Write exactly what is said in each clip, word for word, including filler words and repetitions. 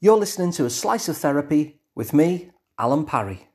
You're listening to A Slice of Therapy with me, Alan Parry.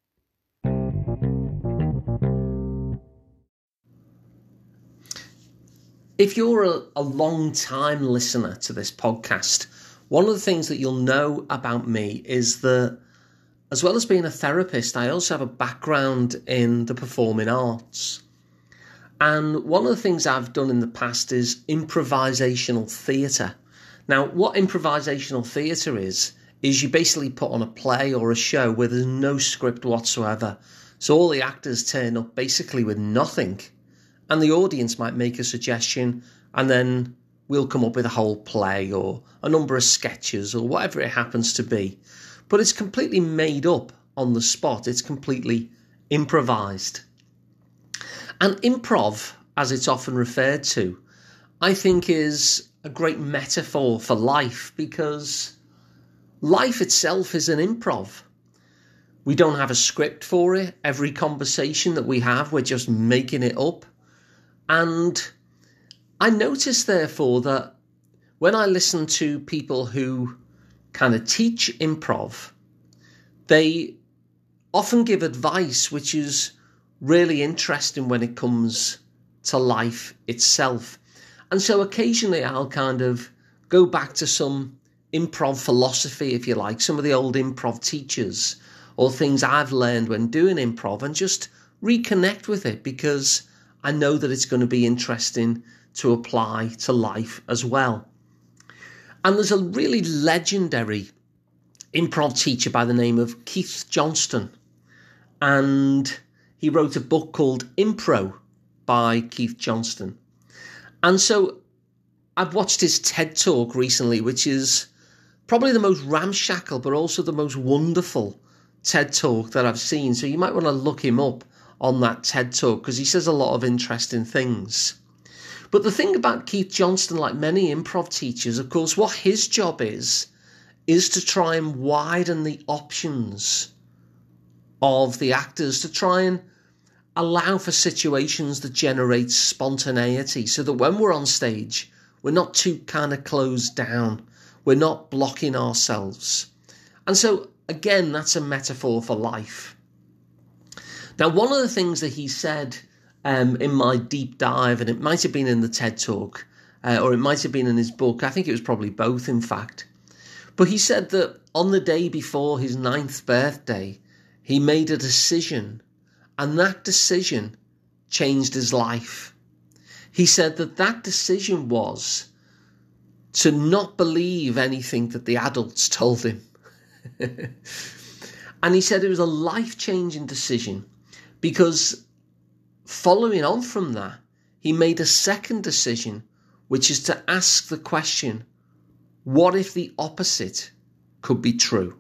If you're a, a long-time listener to this podcast, one of the things that you'll know about me is that, as well as being a therapist, I also have a background in the performing arts. And one of the things I've done in the past is improvisational theatre. Now, what improvisational theatre is, is you basically put on a play or a show where there's no script whatsoever. So all the actors turn up basically with nothing. And the audience might make a suggestion, and then we'll come up with a whole play or a number of sketches or whatever it happens to be. But it's completely made up on the spot. It's completely improvised. And improv, as it's often referred to, I think is a great metaphor for life, because life itself is an improv. We don't have a script for it. Every conversation that we have, we're just making it up. And I notice, therefore, that when I listen to people who kind of teach improv, they often give advice which is really interesting when it comes to life itself. And so occasionally I'll kind of go back to some improv philosophy, if you like, some of the old improv teachers or things I've learned when doing improv, and just reconnect with it, because I know that it's going to be interesting to apply to life as well. And there's a really legendary improv teacher by the name of Keith Johnstone, and he wrote a book called Impro by Keith Johnstone. And so I've watched his TED Talk recently, which is probably the most ramshackle but also the most wonderful TED Talk that I've seen. So you might want to look him up on that TED Talk, because he says a lot of interesting things. But the thing about Keith Johnstone, like many improv teachers, of course, what his job is, is to try and widen the options of the actors, to try and allow for situations that generate spontaneity, so that when we're on stage, we're not too kind of closed down. We're not blocking ourselves. And so, again, that's a metaphor for life. Now, one of the things that he said um, in my deep dive, and it might have been in the TED Talk, uh, or it might have been in his book, I think it was probably both, in fact. But he said that on the day before his ninth birthday, he made a decision, and that decision changed his life. He said that that decision was to not believe anything that the adults told him. And he said it was a life-changing decision, because following on from that, he made a second decision, which is to ask the question, what if the opposite could be true?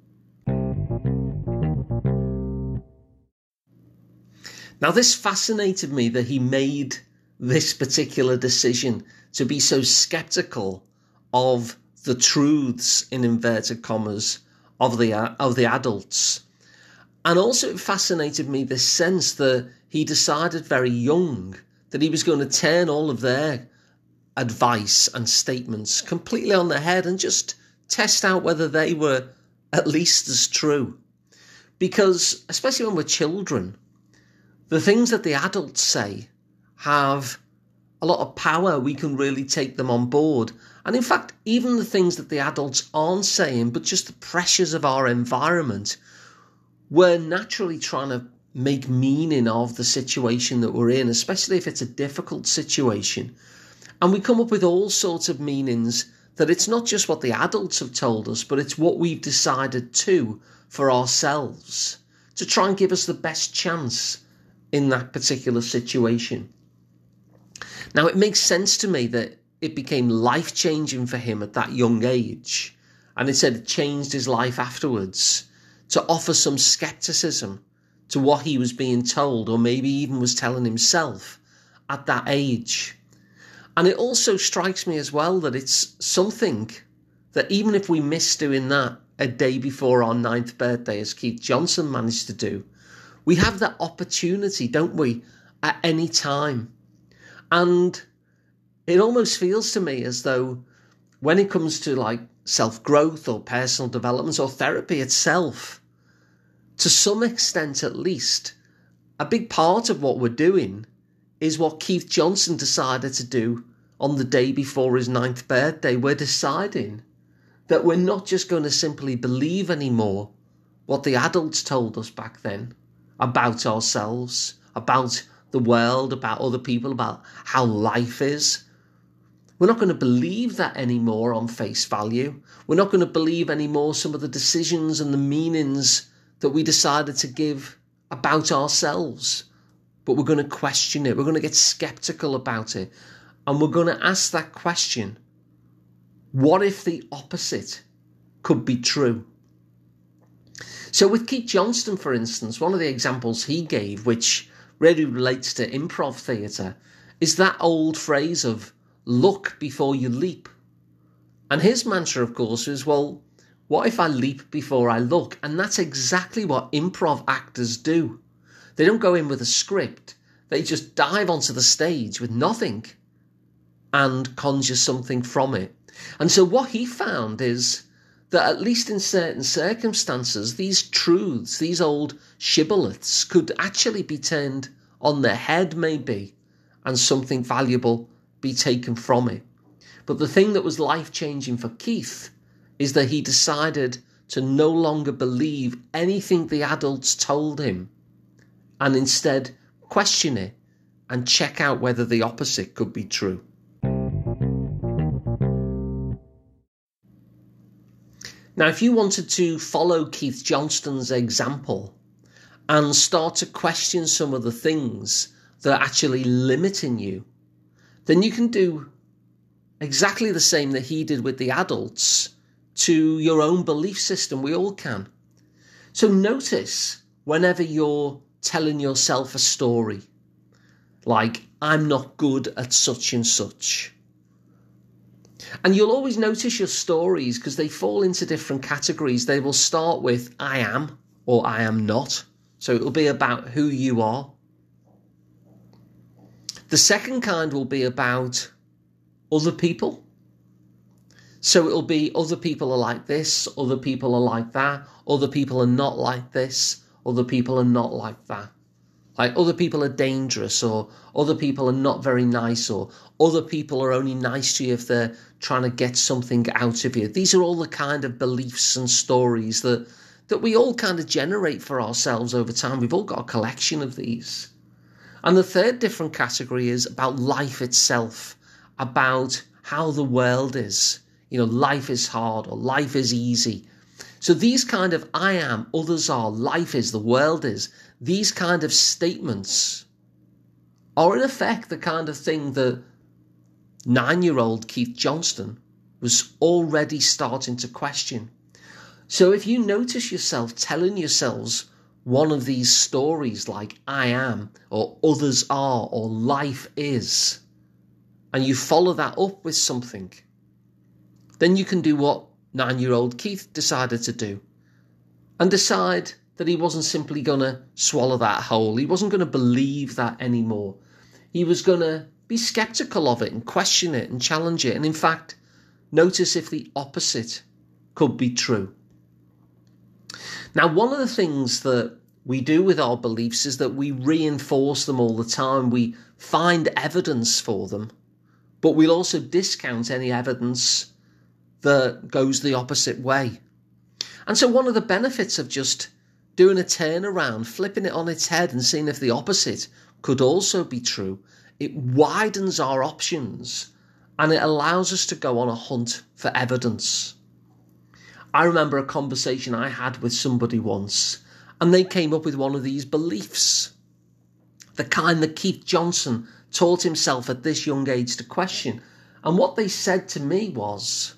Now, this fascinated me, that he made this particular decision to be so skeptical of the truths, in inverted commas, of the uh, of the adults. And also it fascinated me, this sense that he decided very young that he was going to turn all of their advice and statements completely on their head and just test out whether they were at least as true. Because, especially when we're children, the things that the adults say have a lot of power. We can really take them on board. And in fact, even the things that the adults aren't saying, but just the pressures of our environment, we're naturally trying to make meaning of the situation that we're in, especially if it's a difficult situation. And we come up with all sorts of meanings that it's not just what the adults have told us, but it's what we've decided to for ourselves, to try and give us the best chance in that particular situation. Now, it makes sense to me that it became life-changing for him at that young age, and it said it changed his life afterwards, to offer some skepticism to what he was being told, or maybe even was telling himself at that age. And it also strikes me as well that it's something that even if we miss doing that a day before our ninth birthday, as Keith Johnstone managed to do, we have that opportunity, don't we, at any time. And it almost feels to me as though when it comes to like self-growth or personal development or therapy itself, to some extent at least, a big part of what we're doing is what Keith Johnson decided to do on the day before his ninth birthday. We're deciding that we're not just going to simply believe anymore what the adults told us back then about ourselves, about the world, about other people, about how life is. We're not going to believe that anymore on face value. We're not going to believe anymore some of the decisions and the meanings that we decided to give about ourselves. But we're going to question it. We're going to get skeptical about it. And we're going to ask that question, what if the opposite could be true? So with Keith Johnson, for instance, one of the examples he gave, which really relates to improv theatre, is that old phrase of look before you leap. And his mantra, of course, is, well, what if I leap before I look? And that's exactly what improv actors do. They don't go in with a script. They just dive onto the stage with nothing and conjure something from it. And so what he found is that at least in certain circumstances, these truths, these old shibboleths, could actually be turned on their head maybe, and something valuable be taken from it. But the thing that was life-changing for Keith is that he decided to no longer believe anything the adults told him, and instead question it and check out whether the opposite could be true. Now, if you wanted to follow Keith Johnston's example and start to question some of the things that are actually limiting you, then you can do exactly the same that he did with the adults to your own belief system. We all can. So notice whenever you're telling yourself a story, like, I'm not good at such and such. And you'll always notice your stories because they fall into different categories. They will start with I am or I am not. So it'll be about who you are. The second kind will be about other people. So it'll be other people are like this, other people are like that, other people are not like this, other people are not like that. Like other people are dangerous, or other people are not very nice, or other people are only nice to you if they're trying to get something out of you. These are all the kind of beliefs and stories that, that we all kind of generate for ourselves over time. We've all got a collection of these. And the third different category is about life itself, about how the world is. You know, life is hard or life is easy. So these kind of I am, others are, life is, the world is, these kind of statements are in effect the kind of thing that nine-year-old Keith Johnston was already starting to question. So if you notice yourself telling yourselves one of these stories like I am, or others are, or life is, and you follow that up with something, then you can do what nine-year-old Keith decided to do and decide that he wasn't simply going to swallow that whole. He wasn't going to believe that anymore. He was going to be skeptical of it and question it and challenge it. And in fact, notice if the opposite could be true. Now, one of the things that we do with our beliefs is that we reinforce them all the time. We find evidence for them, but we'll also discount any evidence that goes the opposite way. And so one of the benefits of just doing a turnaround, flipping it on its head and seeing if the opposite could also be true, it widens our options and it allows us to go on a hunt for evidence. I remember a conversation I had with somebody once, and they came up with one of these beliefs, the kind that Keith Johnson taught himself at this young age to question. And what they said to me was,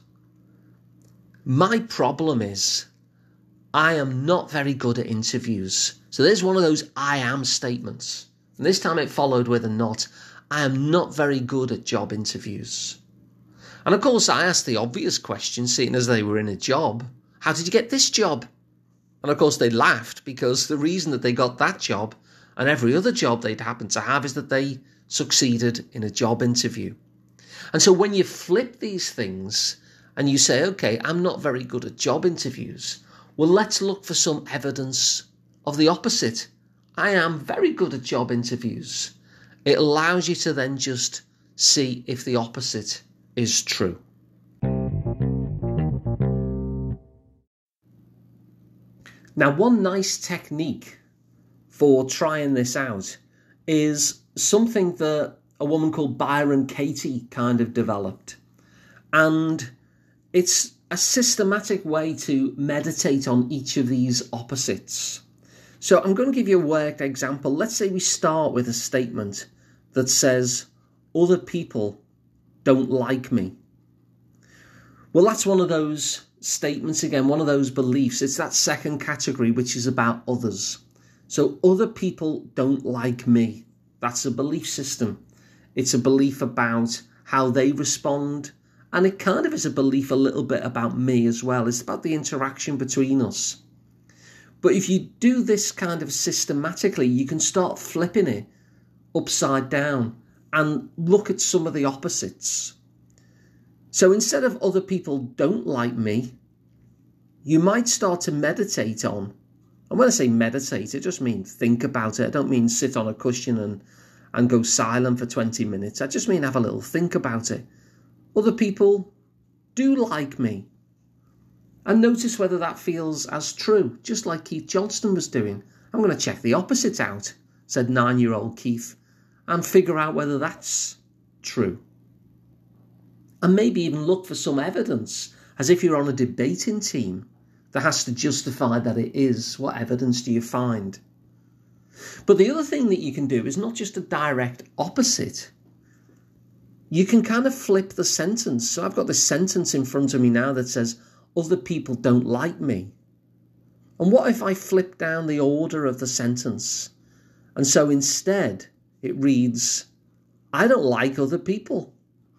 my problem is I am not very good at interviews. So there's one of those I am statements. And this time it followed with a not. I am not very good at job interviews. And of course I asked the obvious question, seeing as they were in a job. How did you get this job? And of course they laughed, because the reason that they got that job and every other job they'd happened to have is that they succeeded in a job interview. And so when you flip these things and you say, okay, I'm not very good at job interviews. Well, let's look for some evidence of the opposite. I am very good at job interviews. It allows you to then just see if the opposite is true. Now, one nice technique for trying this out is something that a woman called Byron Katie kind of developed. And it's a systematic way to meditate on each of these opposites. So I'm going to give you a worked example. Let's say we start with a statement that says, other people don't like me. Well, that's one of those statements again, one of those beliefs. It's that second category, which is about others. So other people don't like me. That's a belief system. It's a belief about how they respond. And it kind of is a belief a little bit about me as well. It's about the interaction between us. But if you do this kind of systematically, you can start flipping it upside down and look at some of the opposites. So instead of other people don't like me, you might start to meditate on, and when I say meditate, it just means think about it. I don't mean sit on a cushion and, and go silent for twenty minutes. I just mean have a little think about it. Other people do like me. And notice whether that feels as true, just like Keith Johnston was doing. I'm going to check the opposite out, said nine-year-old Keith, and figure out whether that's true. And maybe even look for some evidence, as if you're on a debating team that has to justify that it is. What evidence do you find? But the other thing that you can do is not just a direct opposite. You can kind of flip the sentence. So I've got this sentence in front of me now that says, other people don't like me. And what if I flip down the order of the sentence? And so instead it reads, I don't like other people.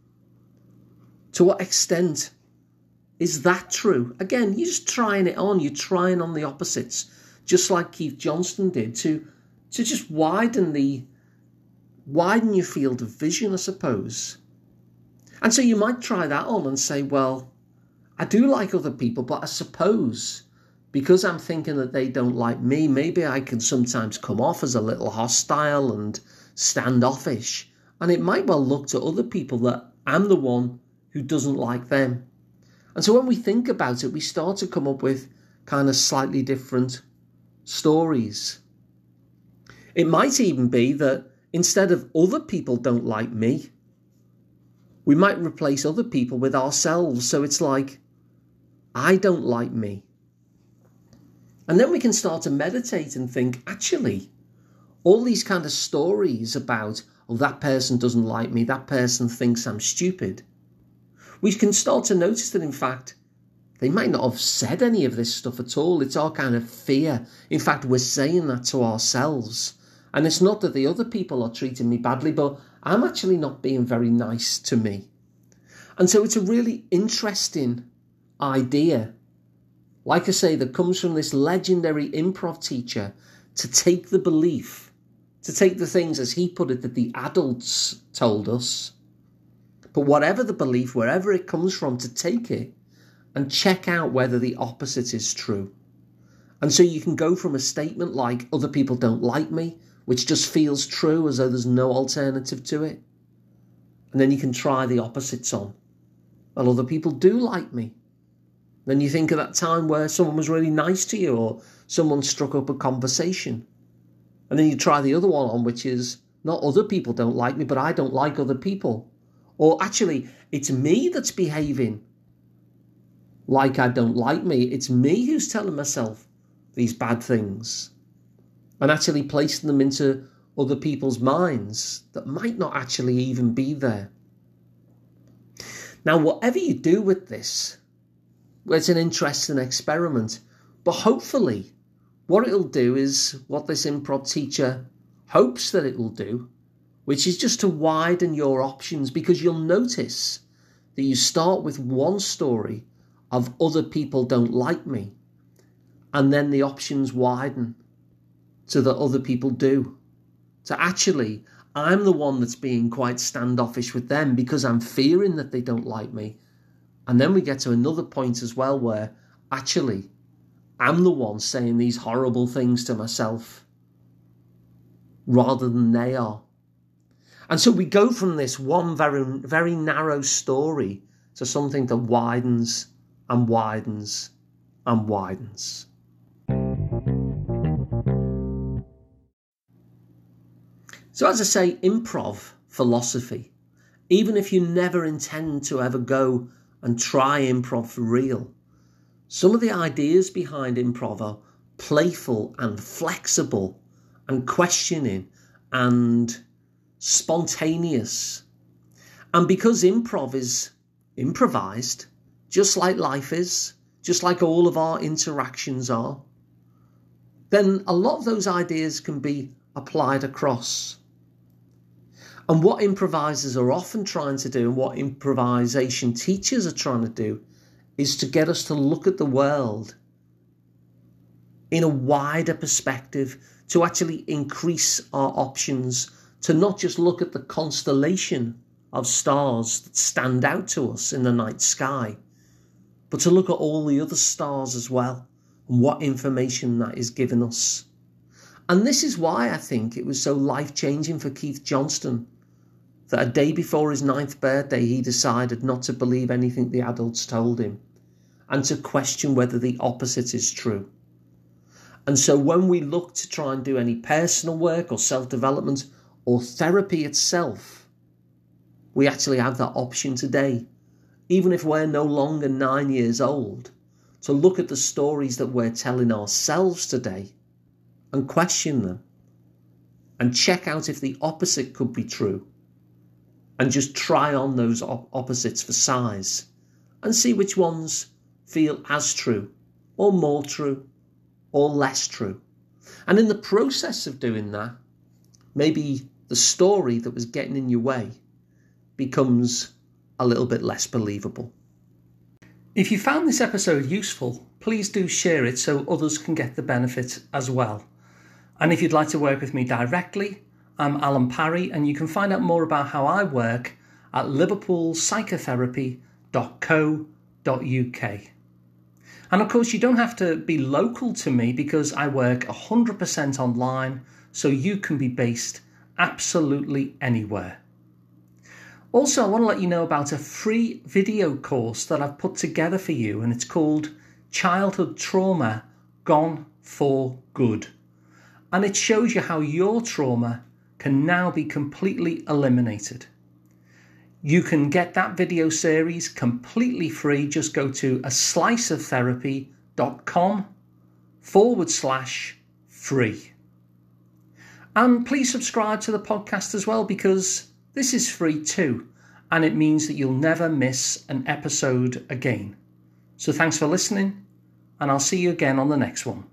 To what extent is that true? Again, you're just trying it on. You're trying on the opposites, just like Keith Johnston did, to, to just widen the, widen your field of vision, I suppose. And so you might try that on and say, well, I do like other people, but I suppose because I'm thinking that they don't like me, maybe I can sometimes come off as a little hostile and standoffish. And it might well look to other people that I'm the one who doesn't like them. And so when we think about it, we start to come up with kind of slightly different stories. It might even be that instead of other people don't like me, we might replace other people with ourselves. So it's like, I don't like me. And then we can start to meditate and think, actually, all these kind of stories about, oh, that person doesn't like me, that person thinks I'm stupid. We can start to notice that, in fact, they might not have said any of this stuff at all. It's our kind of fear. In fact, we're saying that to ourselves. And it's not that the other people are treating me badly, but I'm actually not being very nice to me. And so it's a really interesting idea, like I say, that comes from this legendary improv teacher, to take the belief, to take the things, as he put it, that the adults told us, but whatever the belief, wherever it comes from, to take it and check out whether the opposite is true. And so you can go from a statement like, other people don't like me, which just feels true as though there's no alternative to it. And then you can try the opposites on. Well, other people do like me. Then you think of that time where someone was really nice to you, or someone struck up a conversation. And then you try the other one on, which is, not other people don't like me, but I don't like other people. Or actually, it's me that's behaving like I don't like me. It's me who's telling myself these bad things, and actually placing them into other people's minds that might not actually even be there. Now, whatever you do with this, it's an interesting experiment, but hopefully what it'll do is what this improv teacher hopes that it will do, which is just to widen your options, because you'll notice that you start with one story of other people don't like me, and then the options widen to that other people do. So actually, I'm the one that's being quite standoffish with them because I'm fearing that they don't like me. And then we get to another point as well where actually I'm the one saying these horrible things to myself rather than they are. And so we go from this one very, very narrow story to something that widens and widens and widens. So as I say, improv philosophy, even if you never intend to ever go and try improv for real, some of the ideas behind improv are playful and flexible and questioning and spontaneous. And because improv is improvised, just like life is, just like all of our interactions are, then a lot of those ideas can be applied across. And what improvisers are often trying to do, and what improvisation teachers are trying to do, is to get us to look at the world in a wider perspective, to actually increase our options, to not just look at the constellation of stars that stand out to us in the night sky, but to look at all the other stars as well, and what information that is giving us. And this is why I think it was so life-changing for Keith Johnston that a day before his ninth birthday, he decided not to believe anything the adults told him and to question whether the opposite is true. And so when we look to try and do any personal work or self-development or therapy itself, we actually have that option today, even if we're no longer nine years old, to look at the stories that we're telling ourselves today and question them and check out if the opposite could be true, and just try on those op- opposites for size and see which ones feel as true or more true or less true. And in the process of doing that, maybe the story that was getting in your way becomes a little bit less believable. If you found this episode useful, please do share it so others can get the benefit as well. And if you'd like to work with me directly, I'm Alan Parry, and you can find out more about how I work at liverpool psychotherapy dot co dot uk. And of course, you don't have to be local to me because I work one hundred percent online, so you can be based absolutely anywhere. Also, I want to let you know about a free video course that I've put together for you, and it's called Childhood Trauma Gone for Good. And it shows you how your trauma can now be completely eliminated. You can get that video series completely free. Just go to a slice of therapy dot com forward slash free. And please subscribe to the podcast as well, because this is free too, and it means that you'll never miss an episode again. So thanks for listening, and I'll see you again on the next one.